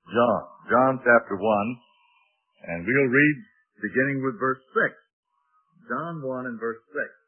John chapter 1, and we'll read beginning with verse 6. John 1 and verse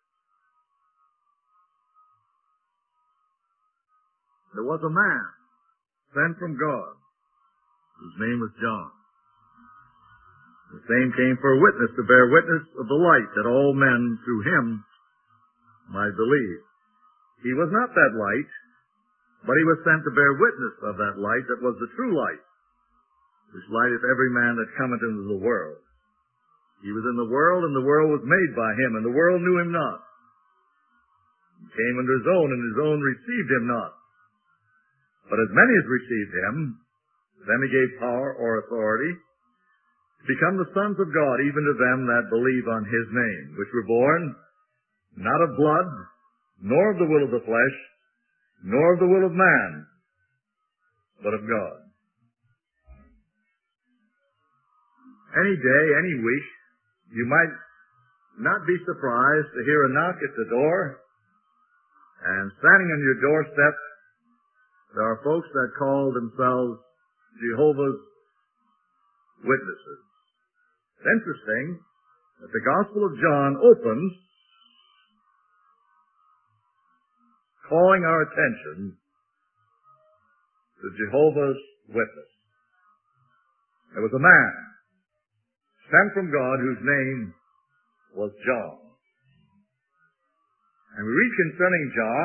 6. There was a man sent from God, whose name was John. The same came for a witness, to bear witness of the light, that all men through him might believe. He was not that light, but he was sent to bear witness of that light that was the true light, which lighteth every man that cometh into the world. He was in the world, and the world was made by him, and the world knew him not. He came unto his own, and his own received him not. But as many as received him, them he gave power or authority to become the sons of God, even to them that believe on his name, which were born not of blood, nor of the will of the flesh, nor of the will of man, but of God. Any day, any week, you might not be surprised to hear a knock at the door, and standing on your doorstep, there are folks that call themselves Jehovah's Witnesses. It's interesting that the Gospel of John opens calling our attention to Jehovah's Witness. There was a man sent from God whose name was John. And we read concerning John,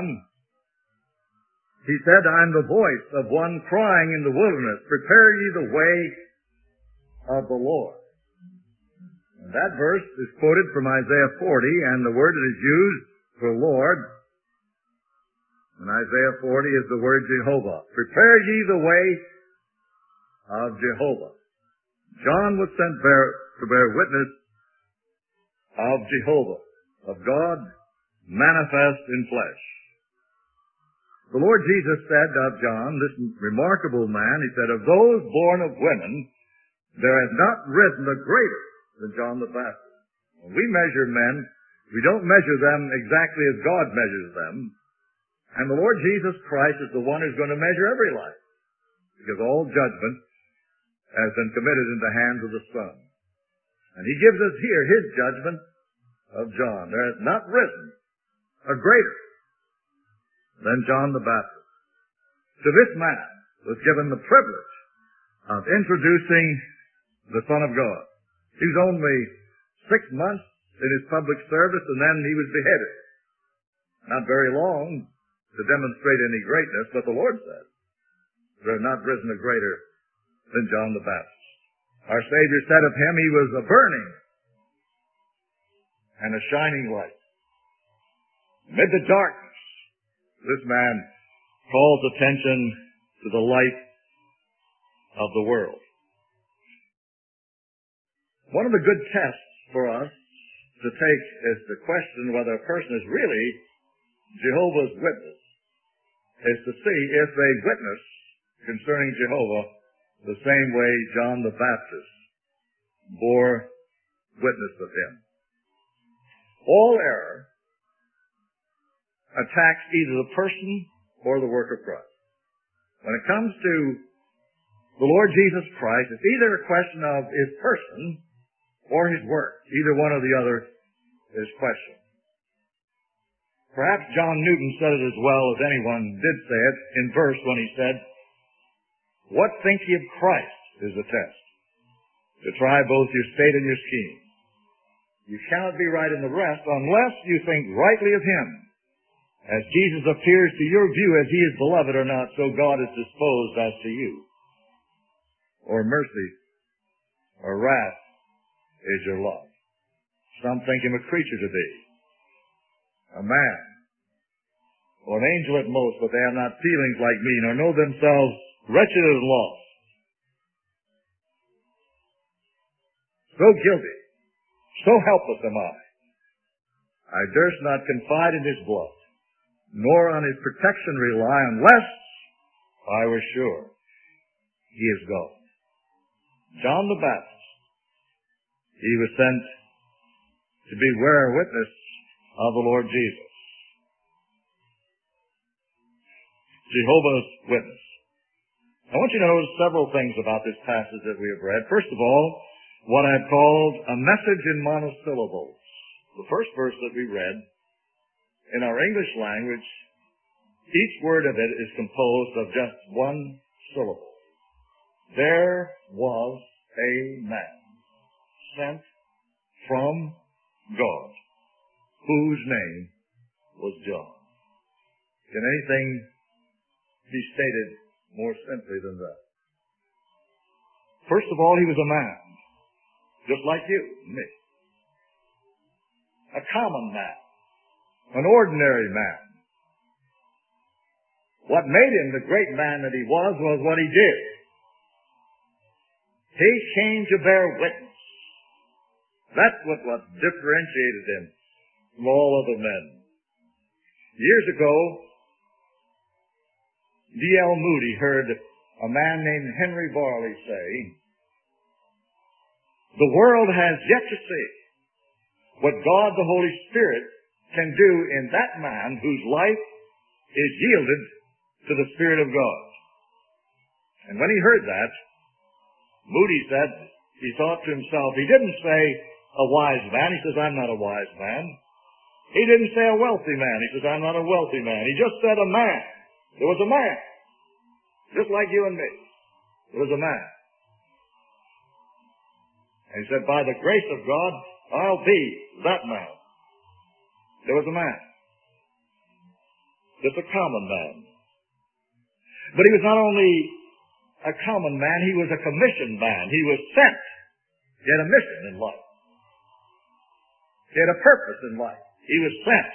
he said, I am the voice of one crying in the wilderness, prepare ye the way of the Lord. And that verse is quoted from Isaiah 40, and the word that is used for Lord in Isaiah 40 is the word Jehovah. Prepare ye the way of Jehovah. John was sent to bear witness of Jehovah, of God manifest in flesh. The Lord Jesus said of John, this remarkable man, he said, of those born of women, there has not risen a greater than John the Baptist. When we measure men, we don't measure them exactly as God measures them. And the Lord Jesus Christ is the one who's going to measure every life, because all judgment has been committed in the hands of the Son. And he gives us here his judgment of John. There has not risen a greater than John the Baptist. To this man was given the privilege of introducing the Son of God. He was only 6 months in his public service, and then he was beheaded. Not very long to demonstrate any greatness, but the Lord said, there has not risen a greater than John the Baptist. Our Savior said of him, he was a burning and a shining light. Amid the darkness, this man calls attention to the light of the world. One of the good tests for us to take is to question whether a person is really Jehovah's Witness, is to see if they witness concerning Jehovah the same way John the Baptist bore witness of him. All error attacks either the person or the work of Christ. When it comes to the Lord Jesus Christ, it's either a question of his person or his work. Either one or the other is questioned. Perhaps John Newton said it as well as anyone did say it in verse when he said, what think ye of Christ is the test, to try both your state and your scheme. You cannot be right in the rest unless you think rightly of him. As Jesus appears to your view as he is beloved or not, so God is disposed as to you. Or mercy or wrath is your love. Some think him a creature to be, a man, or an angel at most, but they have not feelings like me, nor know themselves wretched and lost. So guilty, so helpless am I durst not confide in his blood, nor on his protection rely, unless I were sure he is God. John the Baptist, he was sent to be bearer witness of the Lord Jesus. Jehovah's Witness. I want you to notice several things about this passage that we have read. First of all, what I've called a message in monosyllables. The first verse that we read, in our English language, each word of it is composed of just one syllable. There was a man sent from God, whose name was John. Can anything be stated more simply than that? First of all, he was a man, just like you and me. A common man, an ordinary man. What made him the great man that he was what he did. He came to bear witness. That's what differentiated him from all other men. Years ago, D.L. Moody heard a man named Henry Varley say, "The world has yet to see what God the Holy Spirit can do in that man whose life is yielded to the Spirit of God." And when he heard that, Moody said, he thought to himself, he didn't say a wise man. He says, "I'm not a wise man." He didn't say a wealthy man. He says, "I'm not a wealthy man." He just said a man. There was a man. Just like you and me. There was a man. And he said, "By the grace of God, I'll be that man." There was a man. Just a common man. But he was not only a common man, he was a commissioned man. He was sent. He had a mission in life. He had a purpose in life. He was sent.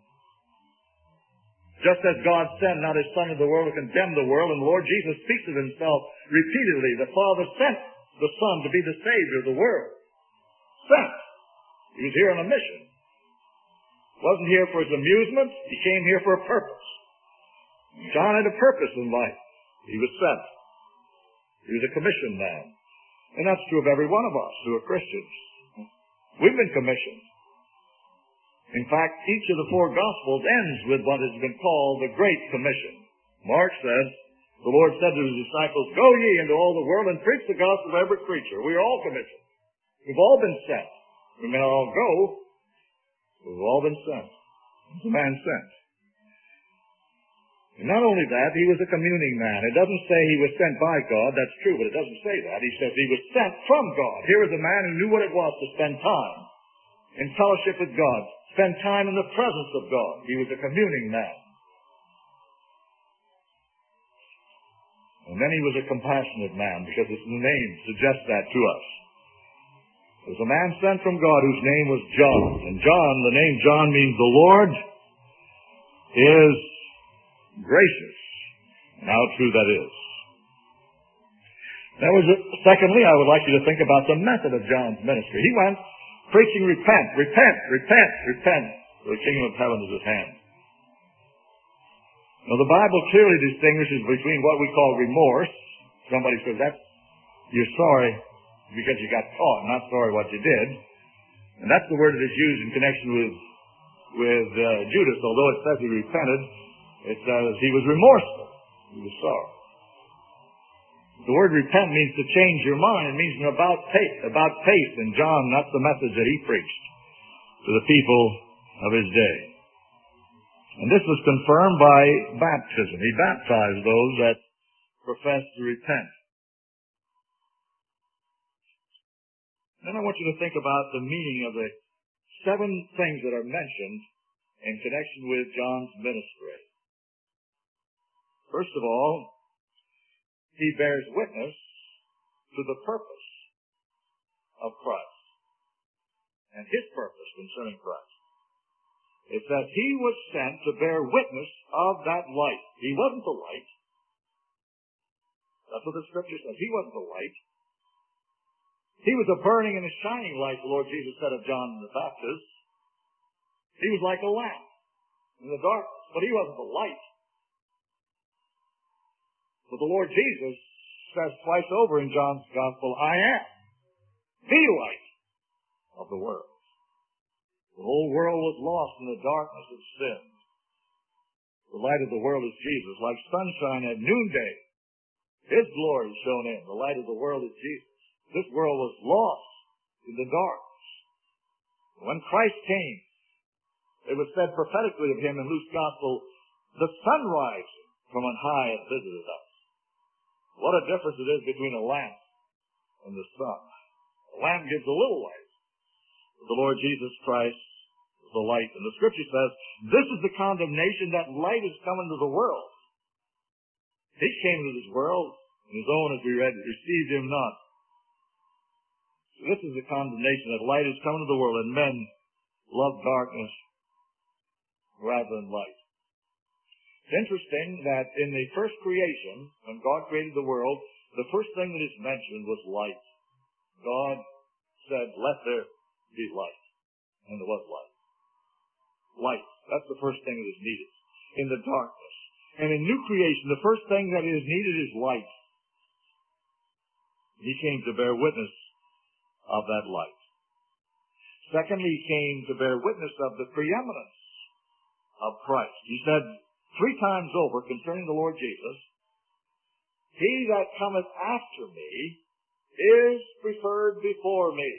Just as God sent not his Son into the world to condemn the world, and the Lord Jesus speaks of himself repeatedly. The Father sent the Son to be the Savior of the world. Sent. He was here on a mission. Wasn't here for his amusement. He came here for a purpose. John had a purpose in life. He was sent. He was a commissioned man. And that's true of every one of us who are Christians. We've been commissioned. In fact, each of the four Gospels ends with what has been called the Great Commission. Mark says, the Lord said to his disciples, "Go ye into all the world and preach the gospel to every creature." We are all commissioned. We've all been sent. We may not all go, but we've all been sent. It's a man sent. And not only that, he was a communing man. It doesn't say he was sent by God. That's true, but it doesn't say that. He says he was sent from God. Here was a man who knew what it was to spend time in fellowship with God, spend time in the presence of God. He was a communing man. And then he was a compassionate man, because his name suggests that to us. There was a man sent from God whose name was John. And John, the name John means the Lord is gracious. And how true that is. Secondly, I would like you to think about the method of John's ministry. He went preaching, repent, repent, repent, repent, for the kingdom of heaven is at hand. Now, the Bible clearly distinguishes between what we call remorse. Somebody says, you're sorry because you got caught, not sorry what you did. And that's the word that is used in connection with Judas. Although it says he repented, it says he was remorseful. He was sorry. The word repent means to change your mind. It means an about face. And John, that's the message that he preached to the people of his day. And this was confirmed by baptism. He baptized those that professed to repent. Then I want you to think about the meaning of the 7 things that are mentioned in connection with John's ministry. First of all, he bears witness to the purpose of Christ and his purpose concerning Christ. It says he was sent to bear witness of that light. He wasn't the light. That's what the scripture says. He wasn't the light. He was a burning and a shining light, the Lord Jesus said of John the Baptist. He was like a lamp in the darkness, but he wasn't the light. But the Lord Jesus says twice over in John's Gospel, I am the light of the world. The whole world was lost in the darkness of sin. The light of the world is Jesus, like sunshine at noonday, His glory shone in. The light of the world is Jesus. This world was lost in the dark. When Christ came, it was said prophetically of him in Luke's gospel, the sunrise from on high has visited us. What a difference it is between a lamp and the sun. The lamp gives a little light. The Lord Jesus Christ is the light. And the scripture says, this is the condemnation, that light is come into the world. He came into this world, and his own, as we read, received him not. So this is the condemnation, that light is come into the world, and men love darkness rather than light. It's interesting that in the first creation, when God created the world, the first thing that is mentioned was light. God said, let there be light. And there was light. Light. That's the first thing that is needed in the darkness. And in new creation, the first thing that is needed is light. He came to bear witness of that light. Secondly, he came to bear witness of the preeminence of Christ. He said 3 times over concerning the Lord Jesus, he that cometh after me is preferred before me.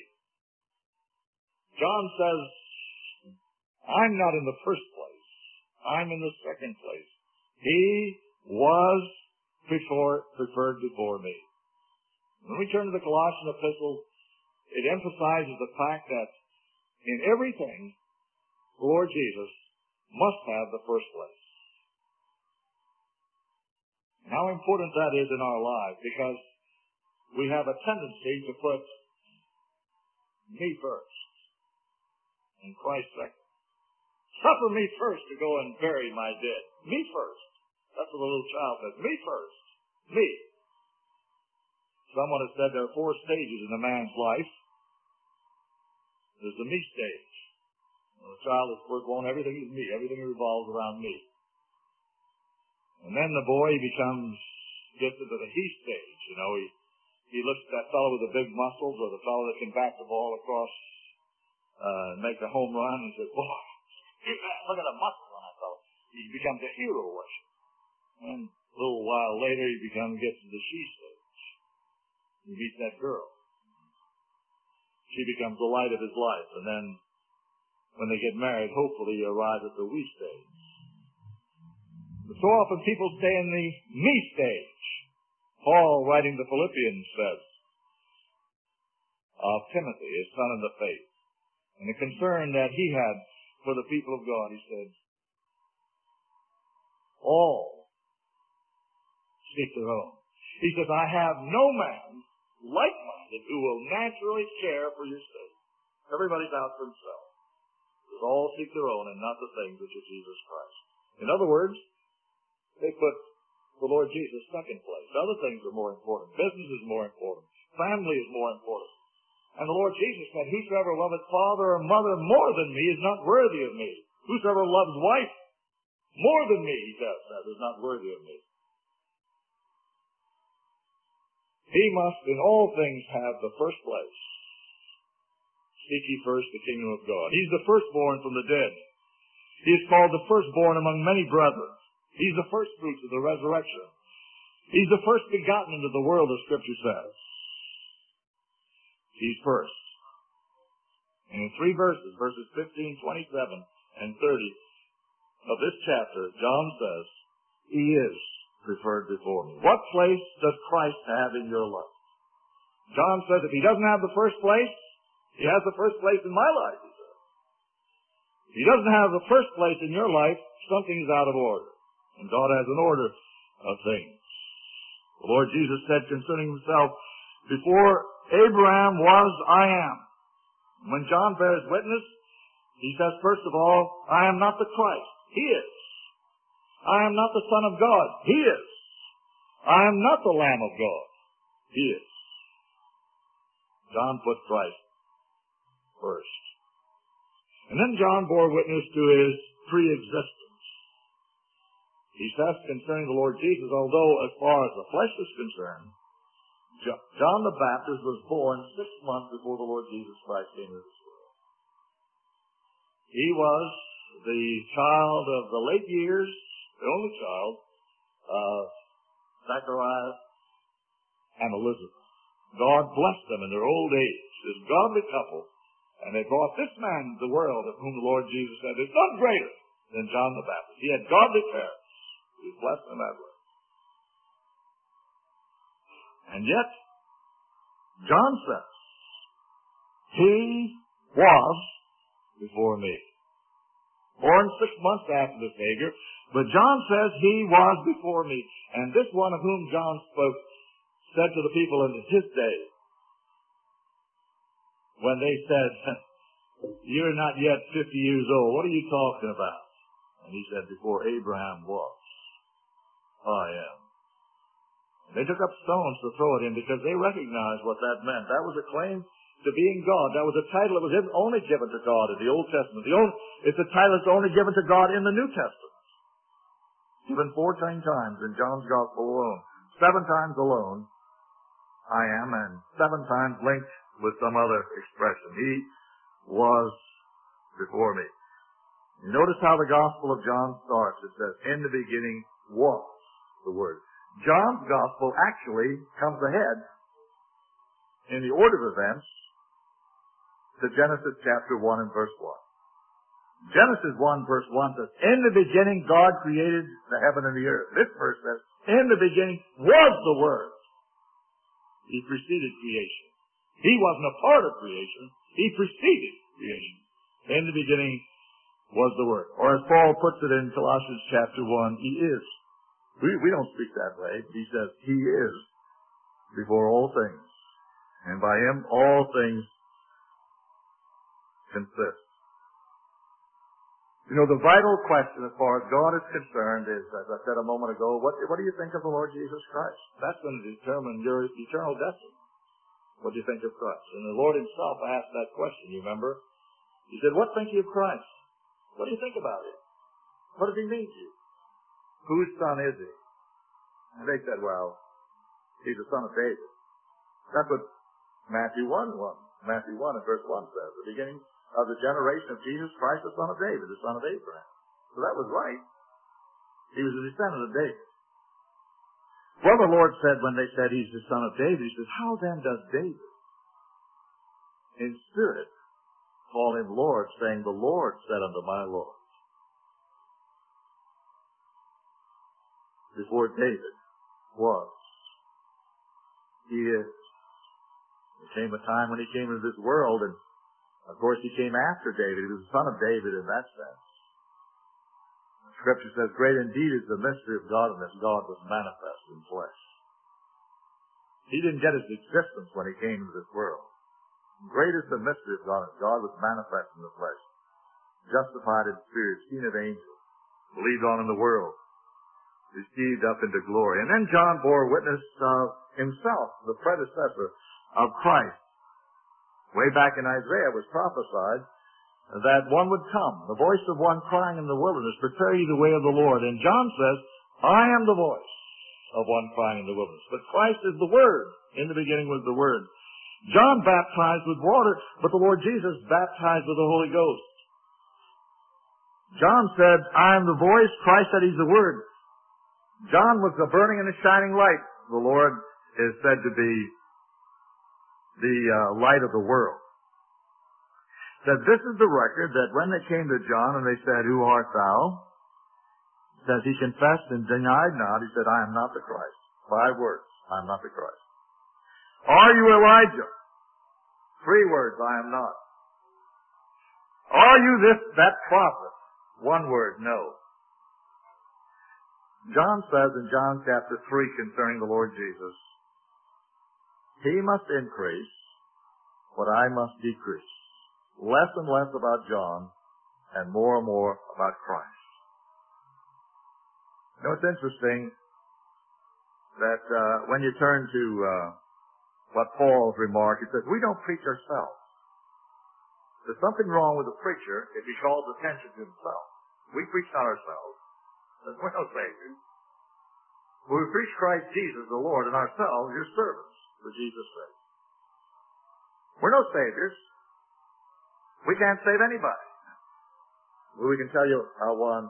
John says, I'm not in the first place. I'm in the second place. He was preferred before me. When we turn to the Colossian epistle, it emphasizes the fact that in everything, the Lord Jesus must have the first place. How important that is in our lives, because we have a tendency to put me first and Christ second. Suffer me first to go and bury my dead. Me first. That's what the little child says. Me first. Me. Someone has said there are 4 stages in a man's life. There's the me stage. When the child is first born, everything is me. Everything revolves around me. And then the boy gets into the he stage. You know, he looks at that fellow with the big muscles, or the fellow that can bat the ball across and make a home run, and says, boy, look at the muscles on that fellow. He becomes a hero worship. And a little while later, he gets to the she stage. He meets that girl. She becomes the light of his life. And then, when they get married, hopefully he arrives at the we stage. But so often people stay in the me stage. Paul, writing to Philippians, says of Timothy, his son in the faith, and the concern that he had for the people of God, he said, all seek their own. He says, I have no man like-minded who will naturally care for your sake. Everybody's out for himself. Because all seek their own and not the things which are Jesus Christ. In other words, they put the Lord Jesus second place. Other things are more important. Business is more important. Family is more important. And the Lord Jesus said, whosoever loveth father or mother more than me is not worthy of me. Whosoever loves wife more than me, he says, that is not worthy of me. He must in all things have the first place. Seek ye first the kingdom of God. He's the firstborn from the dead. He is called the firstborn among many brethren. He's the first fruits of the resurrection. He's the first begotten into the world, as Scripture says. He's first. And in 3 verses, verses 15, 27, and 30 of this chapter, John says, he is preferred before me. What place does Christ have in your life? John says if he doesn't have the first place, he has the first place in my life, he says. If he doesn't have the first place in your life, something is out of order. And God has an order of things. The Lord Jesus said concerning himself, before Abraham was, I am. When John bears witness, he says, first of all, I am not the Christ. He is. I am not the Son of God. He is. I am not the Lamb of God. He is. John put Christ first. And then John bore witness to his pre-existence. He says concerning the Lord Jesus, although as far as the flesh is concerned, John the Baptist was born 6 months before the Lord Jesus Christ came into this world. He was the child of the late years, the only child of Zechariah and Elizabeth. God blessed them in their old age, this godly couple, and they brought this man into the world of whom the Lord Jesus said, "There's none greater than John the Baptist." He had godly parents. He was blessed in that way. And yet, John says, "He was before me." Born 6 months after the Savior, but John says he was before me. And this one of whom John spoke said to the people in his day, when they said, "You're not yet 50 years old. What are you talking about?" And he said, "Before Abraham was, I am." And they took up stones to throw at him because they recognized what that meant. That was a claim to being God. That was a title that was only given to God in the Old Testament. It's a title that's only given to God in the New Testament. Given 14 times in John's Gospel alone. 7 times alone, I am, and 7 times linked with some other expression. He was before me. You notice how the Gospel of John starts. It says, "In the beginning was the Word." John's Gospel actually comes ahead in the order of events to Genesis chapter 1 and verse 1. Genesis 1 verse 1 says, "In the beginning God created the heaven and the earth." This verse says, "In the beginning was the Word." He preceded creation. He wasn't a part of creation. He preceded creation. In the beginning was the Word. Or as Paul puts it in Colossians chapter 1, He is. We don't speak that way. He says, He is before all things. And by Him all things consist. You know, the vital question as far as God is concerned is, as I said a moment ago, what do you think of the Lord Jesus Christ? That's going to determine your eternal destiny. What do you think of Christ? And the Lord Himself asked that question, you remember? He said, "What think you of Christ? What do you think about Him? What does He mean to you? Whose son is He?" And they said, "Well, He's the son of David." That's what Matthew 1 and verse 1 says. The beginning of the generation of Jesus Christ, the son of David, the son of Abraham. So that was right. He was a descendant of David. Well, the Lord said when they said He's the son of David, He says, "How then does David in spirit call Him Lord, saying, 'The Lord said unto my Lord'?" Before David was, He is. There came a time when He came into this world, and of course He came after David. He was the son of David in that sense. The Scripture says, "Great indeed is the mystery of godliness. God was manifest in flesh." He didn't get His existence when He came into this world. Great is the mystery of godliness. God was manifest in the flesh. Justified in spirit, seen of angels, believed on in the world, received up into glory. And then John bore witness of himself, the predecessor of Christ. Way back in Isaiah it was prophesied that one would come, the voice of one crying in the wilderness, "Prepare ye the way of the Lord." And John says, "I am the voice of one crying in the wilderness." But Christ is the Word. In the beginning was the Word. John baptized with water, but the Lord Jesus baptized with the Holy Ghost. John said, "I am the voice." Christ said He's the Word. John was the burning and the shining light. The Lord is said to be the light of the world. That this is the record that when they came to John and they said, "Who art thou?" Says he confessed and denied not. He said, "I am not the Christ." 5 words. I am not the Christ. "Are you Elijah?" 3 words. I am not. "Are you that prophet?" 1 word. No. John says in John chapter 3 concerning the Lord Jesus, "He must increase, but I must decrease." Less and less about John, and more about Christ. You know, it's interesting that when you turn to what Paul's remark, he says, we don't preach ourselves. There's something wrong with a preacher if he calls attention to himself. We preach not ourselves. We're no saviors. We preach Christ Jesus the Lord, and ourselves your servants for Jesus' sake. We're no saviors. We can't save anybody. But we can tell you how one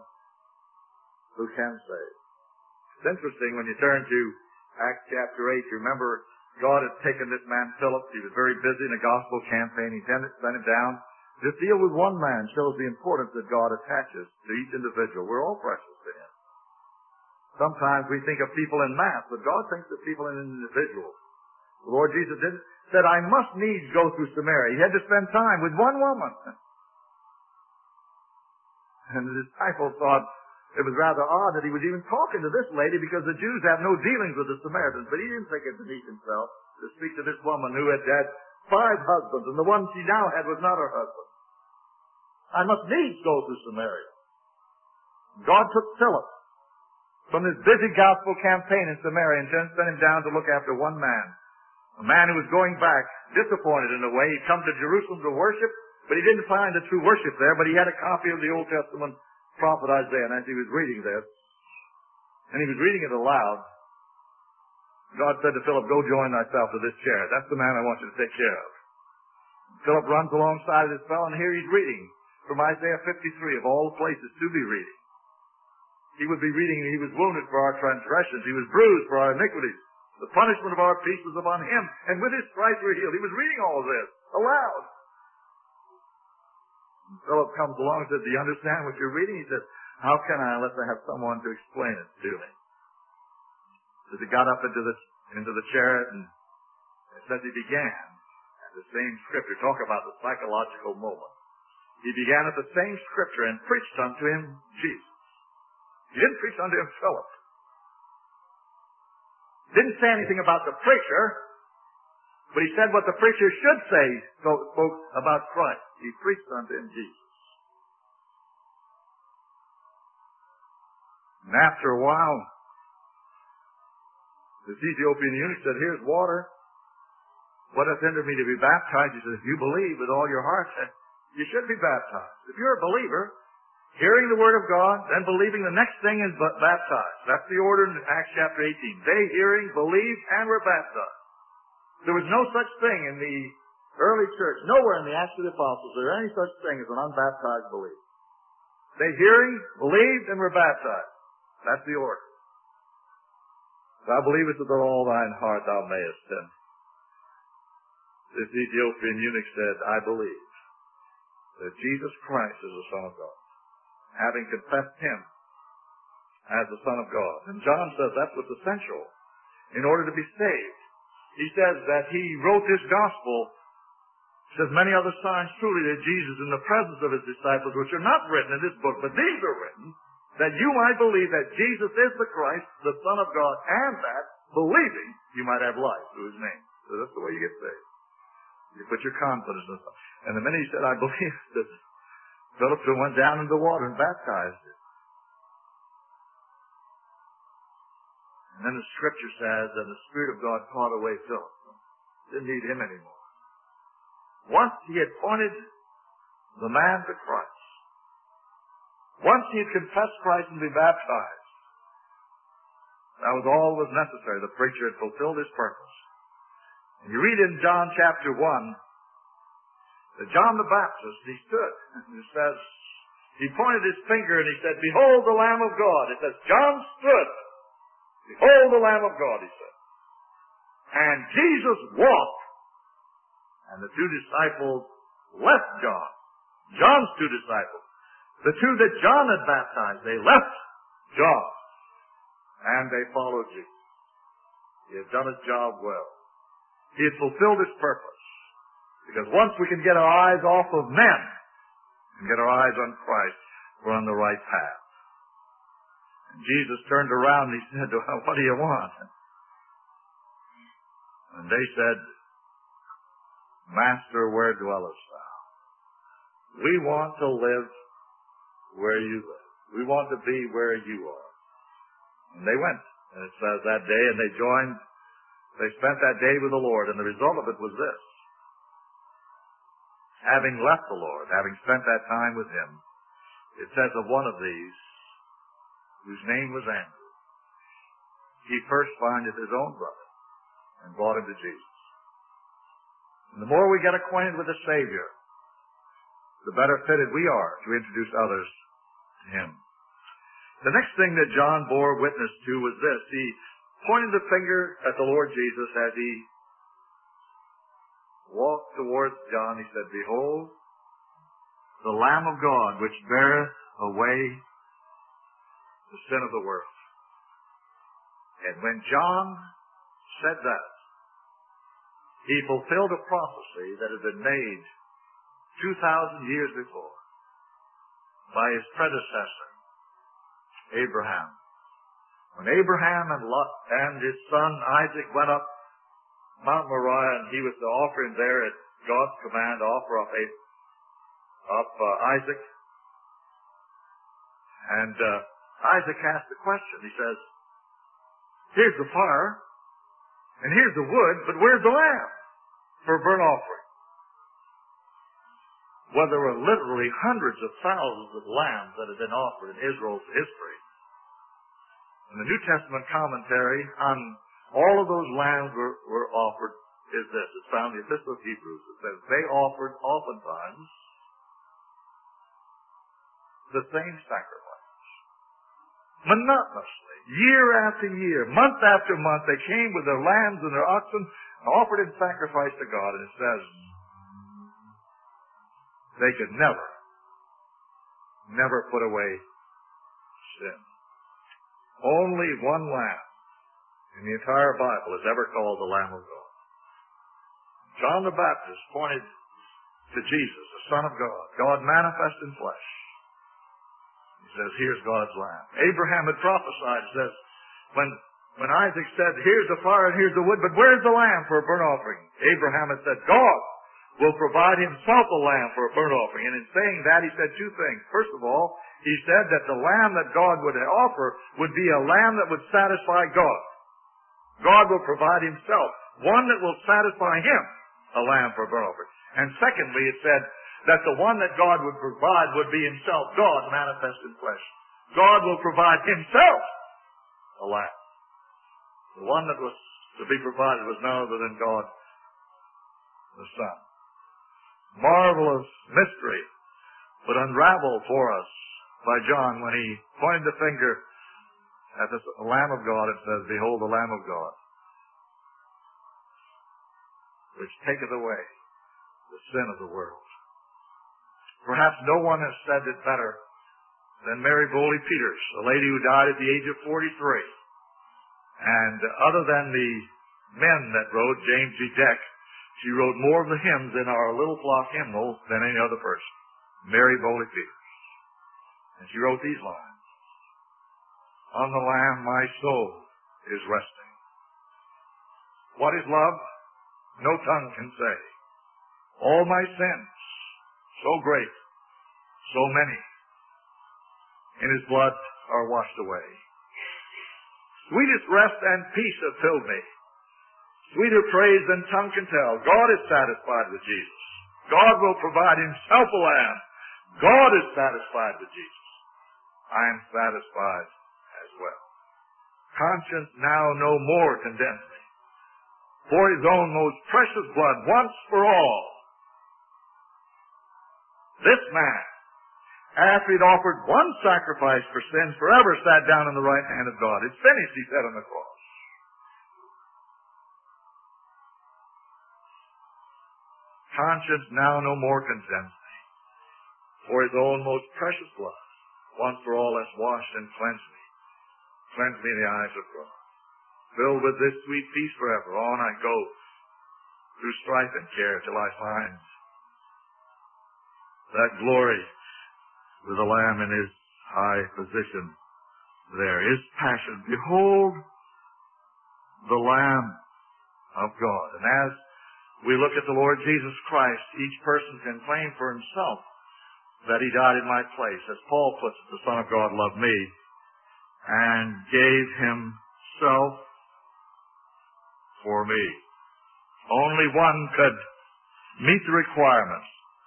who can save. It's interesting when you turn to Acts chapter 8, you remember God had taken this man, Philip. He was very busy in a gospel campaign. He sent him down. This deal with one man shows the importance that God attaches to each individual. We're all precious to Him. Sometimes we think of people in mass, but God thinks of people in individuals. The Lord Jesus said, I must needs go through Samaria. He had to spend time with one woman. And the disciples thought it was rather odd that He was even talking to this lady, because the Jews have no dealings with the Samaritans. But He didn't think it beneath Himself to speak to this woman who had had 5 husbands, and the one she now had was not her husband. I must needs go through Samaria. God took Philip from this busy gospel campaign in Samaria and sent him down to look after one man. A man who was going back, disappointed in a way. He'd come to Jerusalem to worship, but he didn't find the true worship there, but he had a copy of the Old Testament prophet Isaiah, and as he was reading this, and he was reading it aloud, God said to Philip, go join thyself to this chair. That's the man I want you to take care of. Philip runs alongside of this fellow, and here he's reading from Isaiah 53, of all the places to be reading. He would be reading, He was wounded for our transgressions. He was bruised for our iniquities. The punishment of our peace was upon Him, and with His stripes we're healed. He was reading all this aloud. And Philip comes along and says, do you understand what you're reading? He says, how can I unless I have someone to explain it to me? So he got up into the chair, and it says he began at the same scripture. Talk about the psychological moment. He began at the same scripture and preached unto him Jesus. He didn't preach unto him Philip. Didn't say anything about the preacher, but he said what the preacher should say, spoke about Christ. He preached unto him Jesus. And after a while, this Ethiopian eunuch said, here's water. What hath hindered me to be baptized? He said, if you believe with all your heart, you should be baptized. If you're a believer, hearing the Word of God, then believing, the next thing is baptized. That's the order in Acts chapter 18. They, hearing, believed, and were baptized. There was no such thing in the early church, nowhere in the Acts of the Apostles, there any such thing as an unbaptized believer. They, hearing, believed, and were baptized. That's the order. Thou believest with all thine heart thou mayest. And this Ethiopian eunuch said, I believe that Jesus Christ is the Son of God, having confessed Him as the Son of God. And John says that's what's essential in order to be saved. He says that he wrote this gospel, says many other signs truly that Jesus in the presence of His disciples, which are not written in this book, but these are written, that you might believe that Jesus is the Christ, the Son of God, and that, believing, you might have life through His name. So that's the way you get saved. You put your confidence in Him. And the minute he said, I believe, that Philip went down into the water and baptized it. And then the scripture says that the Spirit of God caught away Philip. Didn't need him anymore. Once he had pointed the man to Christ, once he had confessed Christ and be baptized, that was all that was necessary. The preacher had fulfilled his purpose. And you read in John chapter 1, that John the Baptist, he stood, and it says, he pointed his finger and he said, behold the Lamb of God. It says, John stood. Behold the Lamb of God, he said. And Jesus walked. And the 2 disciples left John. John's 2 disciples. The 2 that John had baptized, they left John. And they followed Jesus. He had done his job well. He had fulfilled his purpose. Because once we can get our eyes off of men and get our eyes on Christ, we're on the right path. And Jesus turned around and he said, what do you want? And they said, Master, where dwellest thou? We want to live where you live. We want to be where you are. And they went. And it says that day, and they spent that day with the Lord, and the result of it was this. Having left the Lord, having spent that time with Him, it says of one of these, whose name was Andrew, he first findeth his own brother and brought him to Jesus. And the more we get acquainted with the Savior, the better fitted we are to introduce others to Him. The next thing that John bore witness to was this. He pointed the finger at the Lord Jesus as He walked towards John, he said, "Behold, the Lamb of God, which beareth away the sin of the world." And when John said that, he fulfilled a prophecy that had been made 2,000 years before by his predecessor, Abraham. When Abraham and Lot and his son Isaac went up Mount Moriah, and he was to offer him there at God's command to offer up Isaac. And Isaac asked the question. He says, "Here's the fire, and here's the wood, but where's the lamb for a burnt offering?" Well, there were literally hundreds of thousands of lambs that had been offered in Israel's history. And the New Testament commentary on all of those lambs were offered is this. It's found in the Epistle of Hebrews. It says they offered oftentimes the same sacrifice. Monotonously, year after year, month after month, they came with their lambs and their oxen and offered in sacrifice to God. And it says they could never put away sin. Only one lamb in the entire Bible is ever called the Lamb of God. John the Baptist pointed to Jesus, the Son of God, God manifest in flesh. He says, "Here's God's Lamb." Abraham had prophesied, says, when Isaac said, "Here's the fire and here's the wood, but where's the lamb for a burnt offering?" Abraham had said, "God will provide himself a lamb for a burnt offering." And in saying that, he said two things. First of all, he said that the lamb that God would offer would be a lamb that would satisfy God. God will provide himself one that will satisfy him, a lamb for a burnt offering. And secondly, it said that the one that God would provide would be himself, God manifest in flesh. God will provide himself a lamb. The one that was to be provided was none other than God the Son. Marvelous mystery, but unraveled for us by John when he pointed the finger at the Lamb of God and says, "Behold the Lamb of God, which taketh away the sin of the world." Perhaps no one has said it better than Mary Bowley Peters, a lady who died at the age of 43. And other than the men that wrote, James G. Deck, she wrote more of the hymns in our Little Flock hymnal than any other person. Mary Bowley Peters. And she wrote these lines. "On the Lamb my soul is resting. What is love? No tongue can say. All my sins, so great, so many, in his blood are washed away. Sweetest rest and peace have filled me. Sweeter praise than tongue can tell. God is satisfied with Jesus. God will provide himself a lamb. God is satisfied with Jesus. I am satisfied as well. Conscience now no more condemns me. For his own most precious blood, once for all. This man, after he'd offered one sacrifice for sins, forever sat down on the right hand of God. It's finished, he said on the cross. Conscience now no more condemns me. For his own most precious blood, once for all has washed and cleansed me. Cleansed me in the eyes of God. Filled with this sweet peace forever, on I go through strife and care till I find that glory with the Lamb in his high position there. His passion. Behold the Lamb of God. And as we look at the Lord Jesus Christ, each person can claim for himself that he died in my place. As Paul puts it, the Son of God loved me and gave himself for me. Only one could meet the requirements.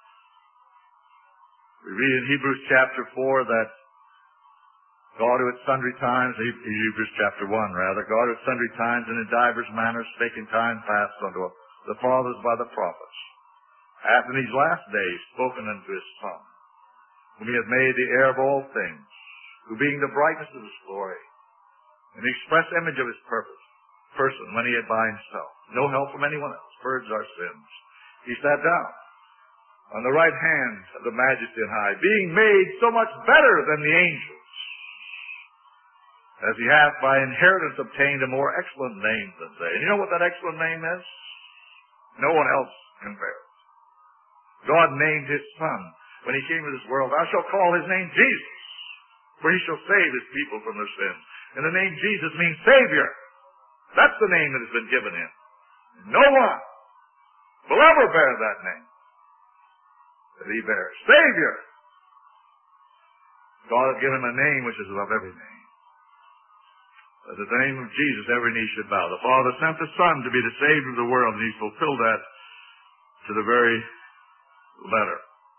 We read in Hebrews chapter 4 that God who at sundry times, Hebrews chapter 1 rather, God who at sundry times and in divers manners spake in time past unto the fathers by the prophets, hath in these last days spoken unto his Son, whom he hath made the heir of all things, who being the brightness of his glory, and the express image of his person, when he had by himself, no help from anyone else, purged our sins, He sat down on the right hand of the Majesty on high, being made so much better than the angels, as he hath by inheritance obtained a more excellent name than they. And you know what that excellent name is? No one else compares. God named his Son when he came to this world. Thou shalt call his name Jesus, for he shall save his people from their sins. And the name Jesus means Savior. That's the name that has been given him. No one will ever bear that name that he bears. Savior. God has given him a name which is above every name. At the name of Jesus, every knee should bow. The Father sent the Son to be the Savior of the world, and he fulfilled that to the very letter.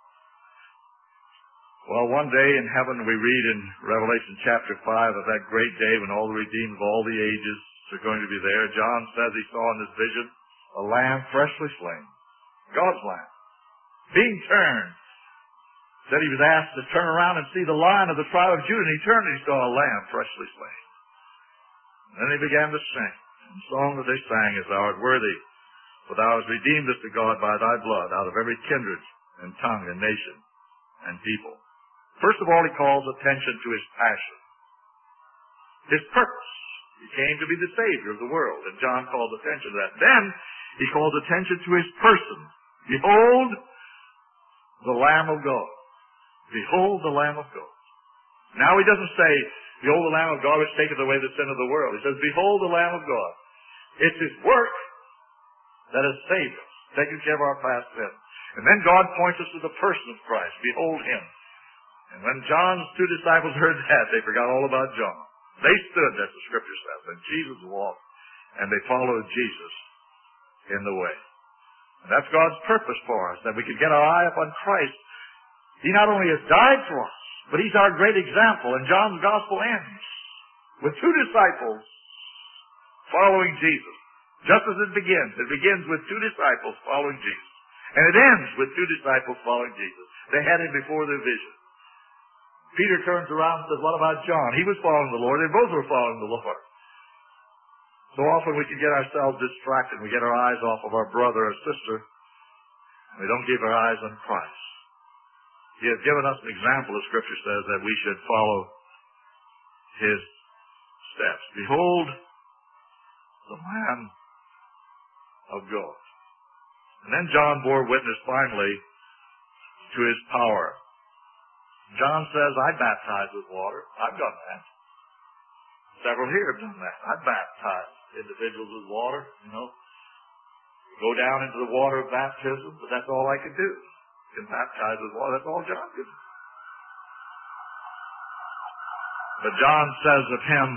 Well, one day in heaven, we read in Revelation chapter 5 of that great day when all the redeemed of all the ages are going to be there. John says he saw in this vision a lamb freshly slain, God's lamb, being turned. Said he was asked to turn around and see the Lion of the tribe of Judah, and he turned and he saw a lamb freshly slain. Then they began to sing. And the song that they sang is, Thou art worthy, for thou hast redeemed us to God by thy blood out of every kindred and tongue and nation and people. First of all, he calls attention to his passion, his purpose. He came to be the Savior of the world, and John calls attention to that. Then he calls attention to his person. Behold the Lamb of God. Behold the Lamb of God. Now he doesn't say, Behold the Lamb of God which taketh away the sin of the world. He says, Behold the Lamb of God. It's his work that has saved us, taken care of our past sins. And then God points us to the person of Christ. Behold him. And when John's two disciples heard that, they forgot all about John. They stood, as the Scripture says, and Jesus walked, and they followed Jesus in the way. And that's God's purpose for us, that we can get our eye upon Christ. He not only has died for us, but he's our great example. And John's gospel ends with two disciples following Jesus. Just as it begins. It begins with two disciples following Jesus. And it ends with two disciples following Jesus. They had him before their vision. Peter turns around and says, What about John? He was following the Lord. They both were following the Lord. So often we can get ourselves distracted. We get our eyes off of our brother or sister. And we don't keep our eyes on Christ. He has given us an example, as Scripture says, that we should follow his steps. Behold the Lamb of God. And then John bore witness finally to his power. John says, I baptize with water. I've done that. Several here have done that. I've baptized individuals with water, Go down into the water of baptism, but that's all I could do. Can baptize with water. That's all John could do. But John says of him,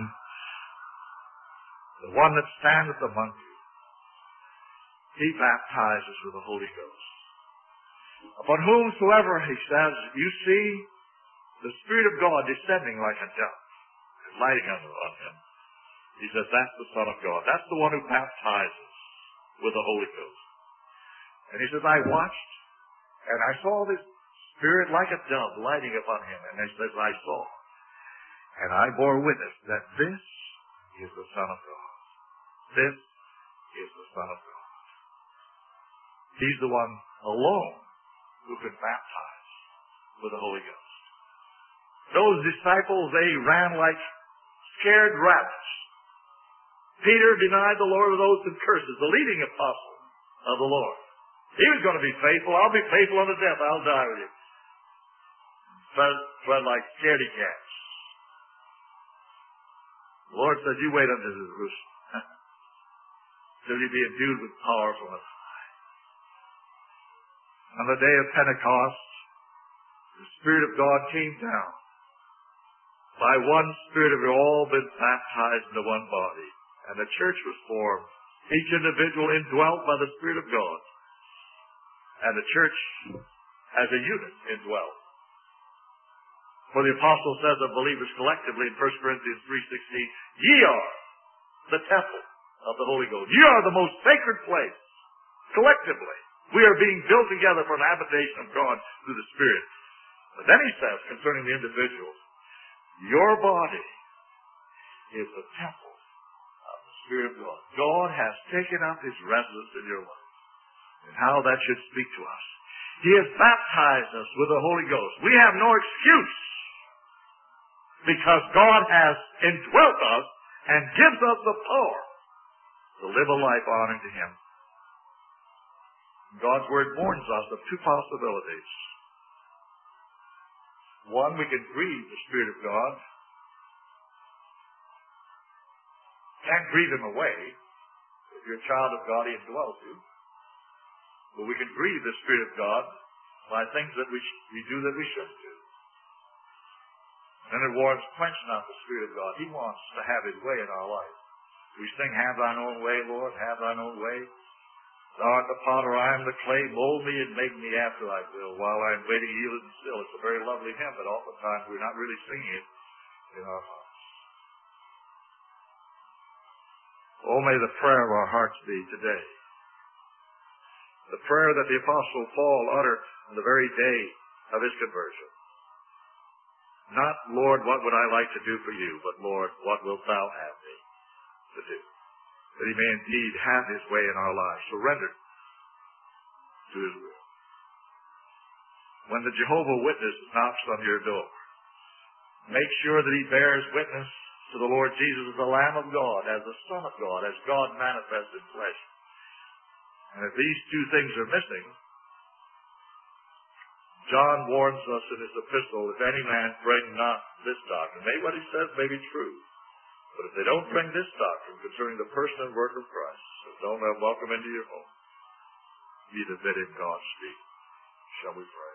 the one that standeth among you, he baptizes with the Holy Ghost. Upon whomsoever, he says, you see the Spirit of God descending like a dove, lighting on him. He says, that's the Son of God. That's the one who baptizes with the Holy Ghost. And he says, I watched, and I saw this Spirit like a dove lighting upon him. And he says, I saw. And I bore witness that this is the Son of God. This is the Son of God. He's the one alone who can baptize with the Holy Ghost. Those disciples, they ran like scared rabbits. Peter denied the Lord with oaths and curses, the leading apostle of the Lord. He was going to be faithful. I'll be faithful unto death. I'll die with you. Fled like scaredy cats. The Lord said, you wait unto Jerusalem till you be endued with power from on high. On the day of Pentecost, the Spirit of God came down. By one Spirit have we all been baptized into one body. And the church was formed. Each individual indwelt by the Spirit of God. And the church as a unit indwelt. For the apostle says of believers collectively in 1 Corinthians 3:16, ye are the temple of the Holy Ghost. Ye are the most sacred place. Collectively. We are being built together for an habitation of God through the Spirit. But then he says concerning the individuals, your body is the temple of the Spirit of God. God has taken up his residence in your life. and how that should speak to us. He has baptized us with the Holy Ghost. We have no excuse because God has indwelt us and gives us the power to live a life honoring to Him. God's Word warns us of two possibilities. One, we can grieve the Spirit of God. Can't grieve Him away. If you're a child of God, He indwells you. But we can grieve the Spirit of God by things that we do that we shouldn't do. And it warns, quench not the Spirit of God. He wants to have His way in our life. We sing, have thine own way, Lord, have thine own way. Thou art the potter, I am the clay. Mold me and make me after thy will. While I am waiting, yielded and still. It's a very lovely hymn, but oftentimes we're not really singing it in our hearts. Oh, may the prayer of our hearts be today the prayer that the Apostle Paul uttered on the very day of his conversion. Not, Lord, what would I like to do for you, but Lord, what wilt thou have me to do? That he may indeed have his way in our lives, surrendered to his will. When the Jehovah Witness knocks on your door, make sure that he bears witness to the Lord Jesus as the Lamb of God, as the Son of God, as God manifest in flesh. And if these two things are missing, John warns us in his epistle, if any man bring not this doctrine, maybe what he says may be true, but if they don't bring this doctrine concerning the person and work of Christ, so don't have welcome into your home, either bid him Godspeed. Shall we pray?